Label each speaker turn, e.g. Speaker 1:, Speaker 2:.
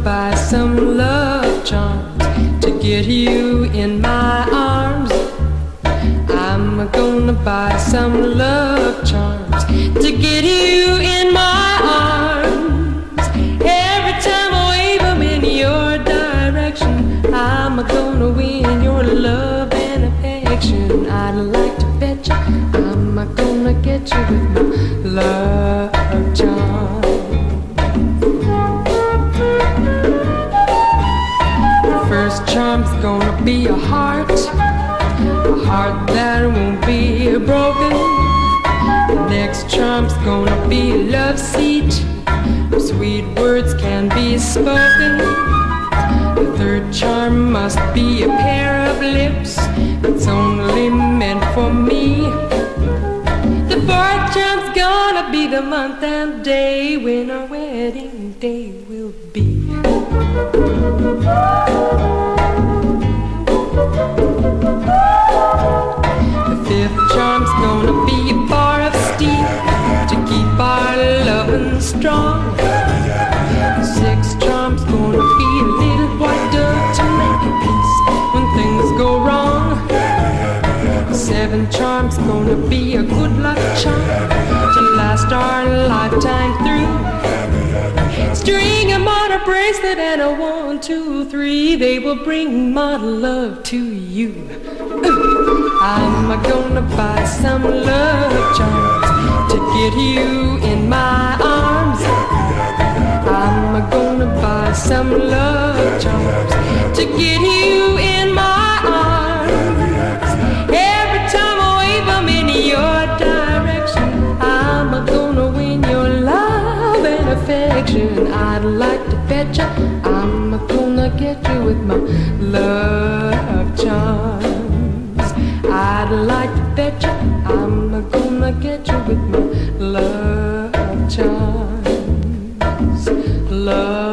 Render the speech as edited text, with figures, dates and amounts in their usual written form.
Speaker 1: buy some love charms to get you in my arms. I'm gonna buy some love charms to get you in my arms. Every time I wave them in your direction, I'm gonna win your love and affection. I'd like to bet you I'm gonna get you with my love charm. First charm's gonna be a heart that won't be broken. The next charm's gonna be a love seat, sweet words can be spoken. The third charm must be a pair of lips that's only meant for me. The fourth charm's gonna be the month and day when our wedding day will be. The fifth charm's gonna be a bar of steel to keep our loving strong. The sixth charm's gonna be a little white dove to make a peace when things go wrong. The seventh charm's gonna be a good luck charm to last our lifetime through. String 'em on a bracelet and a 1, 2, 3, they will bring my love to you. I'm gonna buy some love charms to get you in my arms. I'm gonna buy some love charms to get you in my arms. Every time I wave them in your direction, I'm gonna win your love and affection. I'd like to bet you I'm gonna get you with my love charms. I'd like to bet you I'm gonna get you with my love charms. Love